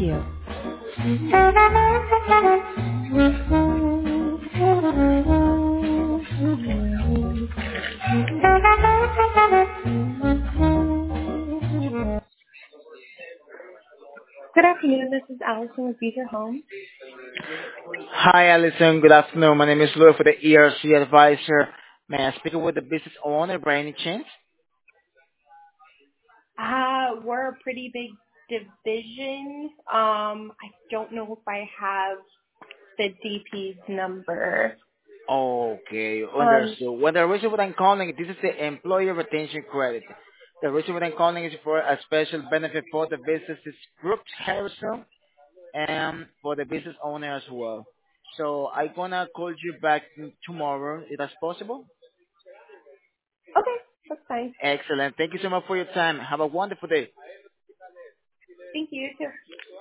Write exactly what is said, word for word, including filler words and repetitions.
you. Good afternoon. This is Allison with Future Home. Hi, Alison. Good afternoon. My name is Louis for the E R C advisor. May I speak with the business owner by any chance? Uh, we're a pretty big division. Um, I don't know if I have the D P's number. Okay, Um, understood. Well, the reason what I'm calling, this is the employee retention credit. The reason what I'm calling is for a special benefit for the businesses Brooks Harrison and for the business owner as well. So I'm gonna call you back tomorrow. Is that possible? okay, that's fine. Excellent. Thank you so much for your time. Have a wonderful day. Thank you. You too.